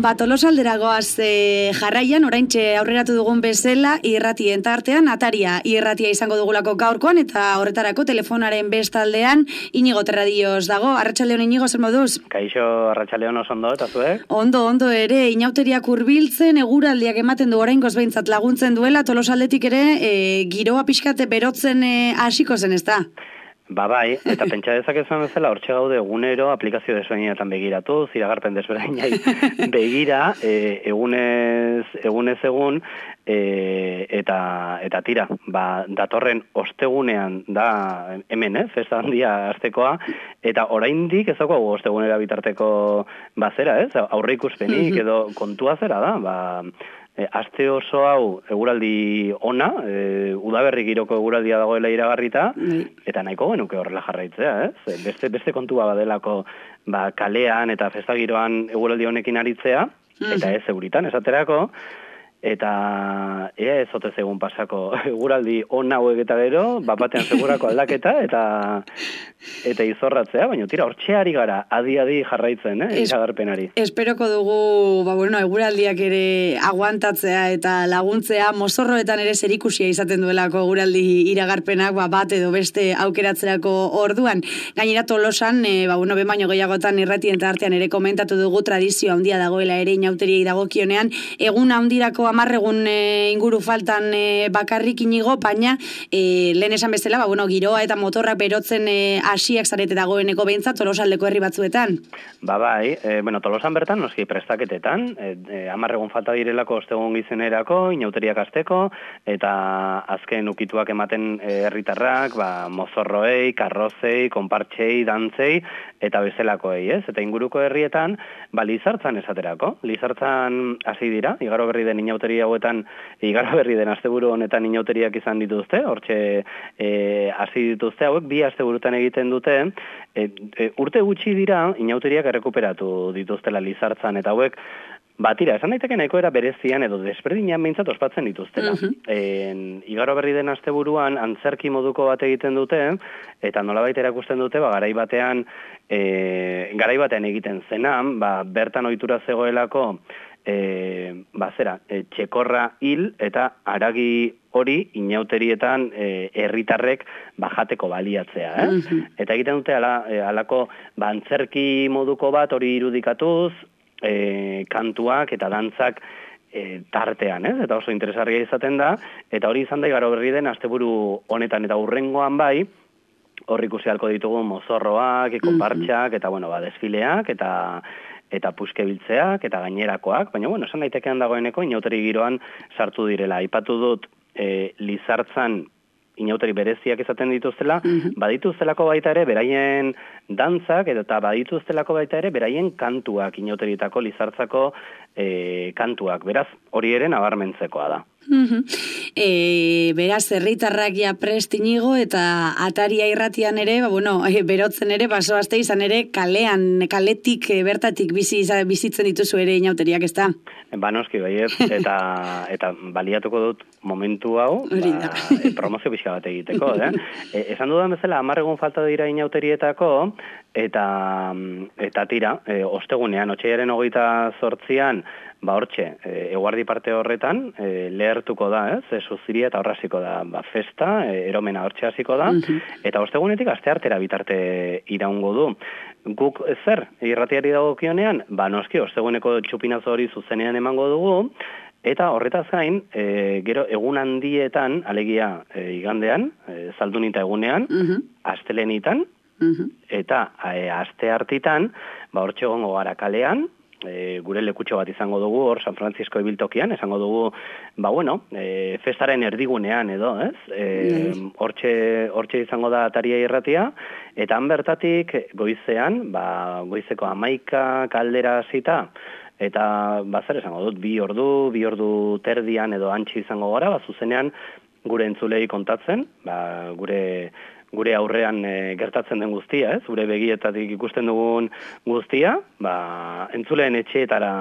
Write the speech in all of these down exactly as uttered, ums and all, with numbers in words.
Ba, Tolosaldera goaz e, jarraian, oraintxe aurreratu dugun bezala, irratien tartean, Ataria irratia izango dugulako gaurkoan, eta horretarako telefonaren bestaldean, Inigo Terradillos dago. Arratsaldeon Inigo, zer moduz? Kaixo, arratsaldeon oso ondo, eta zuek? Ondo, ondo ere, inauteriak hurbiltzen, eguraldiak ematen du oraingoz behintzat laguntzen duela, Tolosaldetik ere, e, giroa pixkate berotzen e, hasiko zen, ez da? Ba bai, eta pentsa dezakezuen bezala, hortxe gaude egunero aplikazio desberdinetan begiratu, iragarpen desberdinai begira, e, egunez, egunez egun, e, eta, eta tira, ba, datorren ostegunean da hemen, eh, festa handia aztekoa, eta oraindik ez dago ostegunera bitarteko bazera, ez? Aurre ikuspenik edo kontua zera da, ba, E, aste oso hau eguraldi ona, e, udaberri giroko eguraldia dagoela iragarrita, eta nahiko genuke horrela jarraitzea, ez? Beste, beste kontua badelako ba, kalean eta festa giroan eguraldi honekin aritzea, eta ez euritan esaterako, eta ea ez ote zegun pasako eguraldi on hauek eta gero, bat batean segurako aldaketa, eta eta izorratzea, baina tira, hortxeari gara, adi-adi jarraitzen, eh, iragarpenari. Esperoko dugu, ba, bueno, eguraldiak ere aguantatzea eta laguntzea, mozorroetan ere zerikusia izaten duelako eguraldi iragarpenak, ba, bat edo beste aukeratzerako orduan. Gainera Tolosan, e, ba, bueno, ben baino gehiagotan irratien artean ere komentatu dugu tradizio handia dagoela ere inauteriei dagokionean, egun handirako amarregun e, inguru faltan e, bakarrik Inigo, baina e, lehen esan bezala, ba, bueno, giroa eta motorrak berotzen e, hasiak zarete dagoeneko behintzat Tolosaldeko herri batzuetan. Ba bai, e, bueno, Tolosan bertan, noski prestaketetan, e, e, amarregun falta direlako ostegun gizenerako, inauteriak azteko, eta azken ukituak ematen herritarrak, ba, mozorroei, karrozei, konpartxei, dantzei, eta bezelakoei, ez? Eta inguruko herrietan, ba, Lizartzan esaterako. Lizartzan hasi dira, igaro berri den inauteri hauetan, igaro berri den asteburu honetan inauteriak izan dituzte, hortxe hasi dituzte hauek, bi asteburutan egiten dute, e, e, urte gutxi dira inauteriak errekuperatu dituztela Lizartzan, eta hauek, batira, esan daiteke nahiko era berezian edo desberdinean behintzat ospatzen dituztela. Uh-huh. en, igaro berri den asteburuan antzerki moduko bat egiten dute, eta nolabait erakusten dute, ba, garai batean, e, garai batean egiten zenan, ba, bertan ohitura zegoelako, E, ba, zera, e, txekorra hil eta haragi hori inauterietan e, herritarrek bajateko baliatzea, eh? Mm-hmm. Eta egiten dute ala, e, alako ba, antzerki moduko bat hori irudikatuz, e, kantuak eta dantzak e, tartean, ez? Eta oso interesgarria izaten da, eta hori izan da igaro berri den asteburu honetan eta hurrengoan bai, hor ikusi ahalko ditugu mozorroak, konpartxak, eta bueno, ba, desfileak, eta eta puske biltzeak, eta gainerakoak, baina, bueno, esan daitekean dagoeneko, inauteri giroan sartu direla. Aipatu dut, e, Lizartzan inauteri bereziak izaten dituztela, mm-hmm. badituztelako baita ere, beraien dantzak, eta badituztelako baita ere, beraien kantuak, inauterietako Lizartzako e, kantuak. Beraz, hori ere nabarmentzekoa da. Mm-hmm. E, beraz, herritarrak ja prest Inigo, eta Ataria irratian ere, ba, bueno, e, berotzen ere, baso aste izan ere, kalean, kaletik, e, bertatik bizi, bizitzen dituzu ere inauteriak, ez da? Ba, noski, baiet, eta, eta baliatuko dut momentu hau, ba, e, promozio pixka bat egiteko, eh? E, esan dudan bezala, amarregun falta dira inauterietako, eta, eta tira, e, ostegunean, otsailaren hogeita zortzian, ba hortxe, e, eguardi parte horretan, e, lehertuko da, ez? E, suziria eta horraziko da, ba, festa, e, eromena hortxe hasiko da, uh-huh. eta ostegunetik aste artera bitarte iraungo du. Guk zer, irratiari dagokionean, ba noski, osteguneko txupinazo hori zuzenean emango dugu, eta horretaz gain, e, gero egun handietan, alegia e, igandean, e, zaldunita egunean, uh-huh. astelenitan, uh-huh. eta e, aste hartitan, ba hortxe gongo gara kalean, E, gure lekutxo bat izango dugu, hor San Francisco ibiltokian, esango dugu, ba bueno, e, festaren erdigunean edo, ez? E, hortxe, hortxe izango da Ataria irratia, eta han bertatik goizean, ba, goizeko hamaika kaldera hasita, eta ba zer esango dut, bi ordu, bi ordu terdian edo antxi izango gara, ba zuzenean gure entzulei kontatzen, ba gure gure aurrean e, gertatzen den guztia, ez? Gure begietatik ikusten dugun guztia, ba, entzuleen etxeetara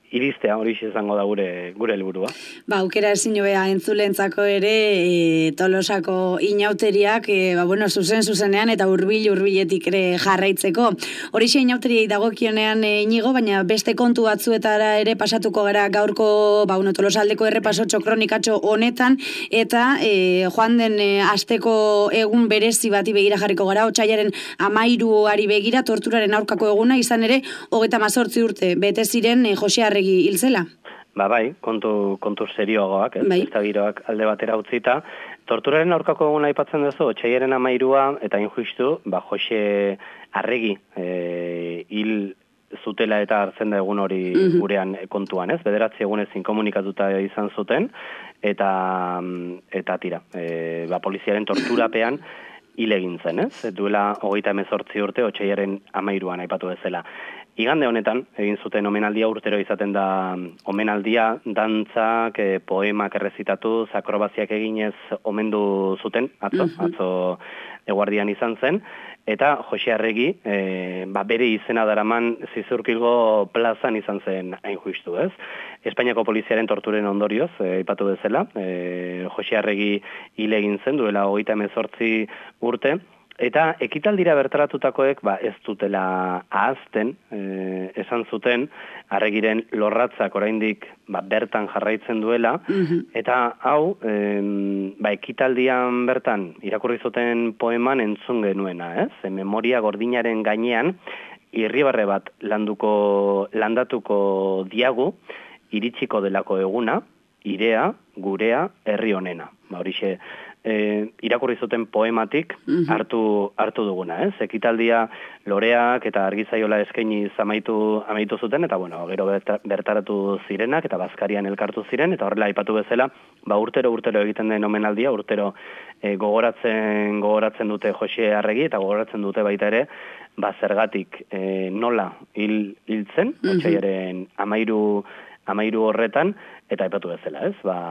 iristea, hori izango da gure gure helburua. Ba, aukera ezin hobea entzulentzako ere e, Tolosako inauteriak e, ba, bueno, zuzen zuzenean eta hurbil hurbiletik ere jarraitzeko. Horixe inauteriei dagokionean e, Inigo, baina beste kontu batzuetara ere pasatuko gara gaurko ba, bueno, Tolosaldeko errepasotxo kronikatxo honetan, eta e, joan den e, asteko egun berezi bati begira jarriko gara, otsailaren amairuari begira, torturaren aurkako eguna, izan ere, hogeita hamazortzi urte, bete ziren e, Jose Arregi hil zela. Ba bai, kontu, kontu serioagoak, ez, bai. Ez da giroak alde batera utzita. Torturaren aurkako eguna aipatzen duzu, otsailaren amairua, eta injustu, ba, Jose Arregi e, hil zutela eta hartzen da egun hori mm-hmm. gurean kontuan, ez? Bederatzi egunez inkomunikatuta izan zuten, eta, eta tira, e, ba, poliziaren torturapean hil egin zen, ez? Duela hogeita hemezortzi urte, otsailaren amairuan aipatu bezala. Igande honetan, egin zuten omenaldia, urtero izaten da omenaldia, dantzak, e, poemak errezitatu, akrobaziak eginez omendu zuten, atzo, uh-huh. atzo eguardian izan zen, eta Jose Arregi, e, ba, bere izena daraman Zizurkilgo plazan izan zen hain justu, ez? Espainiako poliziaren torturen ondorioz, aipatu e, bezala, e, Jose Arregi hil egin zen, duela hogeita hemezortzi urte, eta ekitaldira bertaratutakoek ba, ez dutela ahazten, e, esan zuten, Arregiren lorratzak oraindik ba, bertan jarraitzen duela, mm-hmm. eta hau, e, ba, ekitaldian bertan, irakurri zuten poeman entzun genuena, ez? E, memoria gordinaren gainean, irribarre bat landuko, landatuko diagu, iritsiko delako eguna, irea, gurea, herri honena. Ba, horixe, E, irakurri zuten poematik mm-hmm. hartu, hartu duguna, ez? Ekitaldia loreak eta argizaiola eskaini amaitu, amaitu zuten, eta bueno, gero bertaratu zirenak, eta bazkarian elkartu ziren, eta horrela aipatu bezala, ba urtero urtero egiten den omenaldia, urtero e, gogoratzen gogoratzen dute Jose Arregi, eta gogoratzen dute baita ere, ba zergatik e, nola hil, hiltzen, mm-hmm. otsailaren amairu, amairu horretan, eta aipatu bezala, ez? Ba,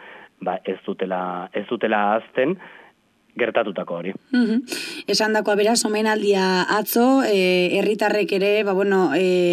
ba ez dutela ez dutela azten gertatutako hori. Mm-hmm. Esan dakoa beraz, omenaldia atzo, herritarrek e, ere, ba, bueno,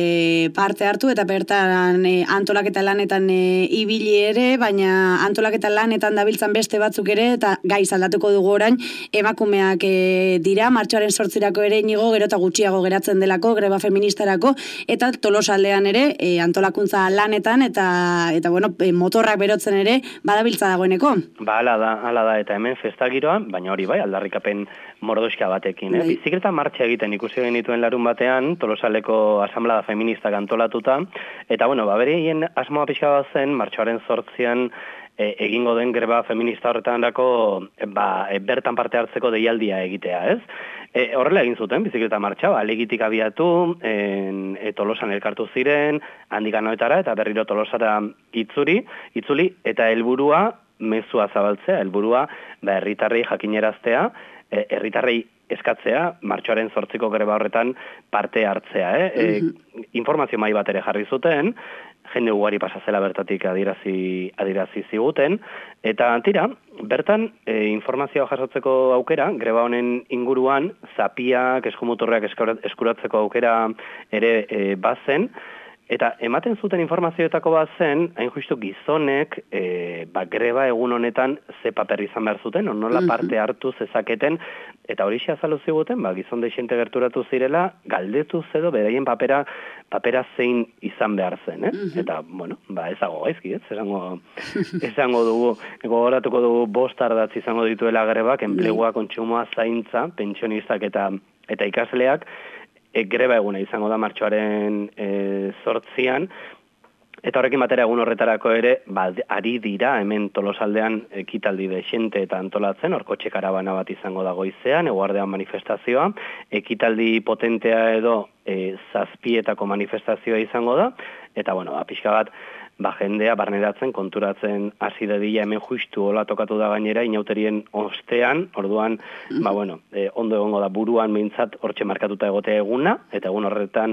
e, parte hartu, eta bertan e, antolaketa lanetan e, ibili ere, baina antolaketa lanetan dabiltzan beste batzuk ere, eta gaiz aldatuko dugu orain, emakumeak e, dira, martxoaren sortzirako ere Inigo, gero eta gutxiago geratzen delako, greba feministarako, eta Tolosaldean ere, e, antolakuntza lanetan, eta, eta bueno, e, motorrak berotzen ere, badabiltza dagoeneko. Ba, ala da, ala da, eta hemen festagiroa, baina hori bai, aldarrikapen mordoska batekin. Eh? Bizikleta martxa egiten ikusi genituen larun batean, Tolosaleko asamblada feministak antolatuta, eta bueno, ba, bereien asmoa pixka bat zen, martxoaren sortzian e, egingo den greba feminista horretanako ba, e, bertan parte hartzeko deialdia egitea, ez? E, horrela egin zuten, bizikleta martxa, ba, legitik abiatu, en, e, Tolosan elkartu ziren, handik anoetara, eta berriro Tolosara itzuri, itzuli, eta helburua mezua zabaltzea, helburua ba, herritarrei jakineraztea, herritarrei eskatzea, martxoaren zortziko greba horretan parte hartzea. Eh? Mm-hmm. E, informazio mai bat ere jarri zuten, jende ugari pasazela bertatik adirazi, adirazi ziguten, eta tira, bertan e, informazioa jasotzeko aukera, greba honen inguruan, zapiak, eskumuturreak eskuratzeko aukera ere e, bazen, eta ematen zuten informazioetako bat zen, hain justu gizonek, e, ba, greba egun honetan ze paper izan behar zuten, nola parte hartu zezaketen, eta hori xe azaldu ziguten, ba, gizon deixente gerturatu zirela, galdetu zedo, beraien papera, papera zein izan behar zen, eh? Mm-hmm. Eta, bueno, ba, ezago gaizki, ez? Esango, esango dugu, gogoratuko dugu bost ardatz izango dituela grebak, enplegua, kontsumoa, zaintza, pentsionistak eta, eta ikasleak, E, greba eguna izango da martxoaren e, zortzian, eta horrekin batera egun horretarako ere, ba, ari dira hemen Tolosaldean ekitaldi dexente eta antolatzen, orkotxe karabana bat izango da goizean, eguardean manifestazioa, ekitaldi potentea edo e, zazpietako manifestazioa izango da, eta bueno, ba, pixka bat, ba, jendea barneratzen, konturatzen hasi dadila hemen justu hola tokatu da gainera, inauterien ostean, orduan, ba, bueno, e, ondo egongo da buruan meintzat hortxe markatuta egotea eguna, eta egun horretan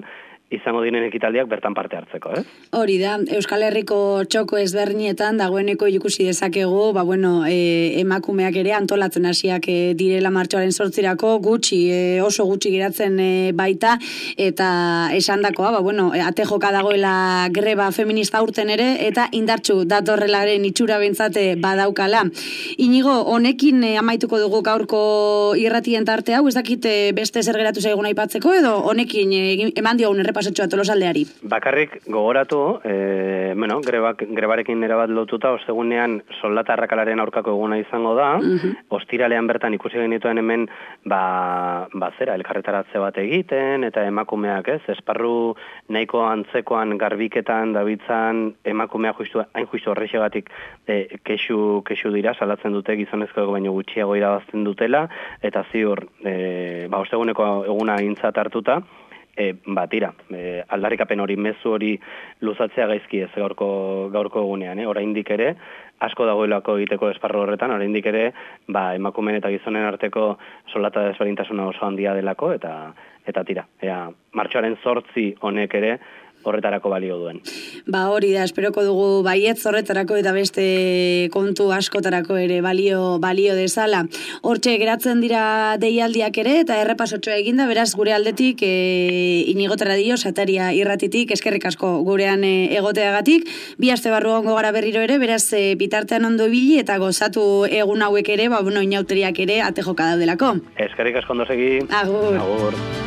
izango diren ekitaldiak bertan parte hartzeko, eh? Hori da, Euskal Herriko txoko ezberdinetan dagoeneko ikusi dezakegu, ba bueno, e, emakumeak ere antolatzen hasiak e, direla martxoaren zortzirako, gutxi, e, oso gutxi geratzen e, baita, eta esandakoa, ba bueno, ate joka dagoela greba feminista urten ere, eta indartsu datorrelaren itxura bentsate badaukala. Inigo, honekin e, amaituko dugu gaurko irratien tarte hau, ez dakit e, beste zer geratu zaigun aipatzeko, edo honekin e, eman diogun errepasotxoa Tolosaldeari. Bakarrik gogoratu, e, bueno, grebak, grebarekin erabat lotuta, ostegunean soldata arrakalaren aurkako eguna izango da, uh-huh. Ostiralean bertan ikusi genituen hemen, ba, ba zera, elkarretaratze bat egiten, eta emakumeak, ez, esparru nahiko antzekoan garbiketan dabitzan emakumea justu, hain justu horrexegatik e, kexu, kexu dira, salatzen dute gizonezko baino gutxiago irabazten dutela, eta ziur, e, ba, osteguneko eguna aintzat hartuta, E, ba, tira, e, aldarrikapen hori, mezu hori luzatzea gaizki ez gaurko, gaurko egunean, eh? Oraindik ere, asko dagoelako egiteko esparru horretan, oraindik ere, ba, emakumeen eta gizonen arteko soldata desberdintasuna oso handia delako, eta eta tira, ea, martxoaren zortzi honek ere, horretarako balio duen. Ba hori da, esperoko dugu baietz horretarako eta beste kontu askotarako ere balio balio dezala. Hortxe geratzen dira deialdiak ere eta errepasotxoa eginda, beraz gure aldetik e, Inigo Terradio, Sataria irratitik, eskerrik asko gurean e, egoteagatik, bi aste barru ongo gara berriro ere, beraz e, bitartean ondo ibili eta gozatu egun hauek ere, ba bueno, inauteriak ere ate joka daudelako. Eskerrik asko ondo segi. Agur. Agur.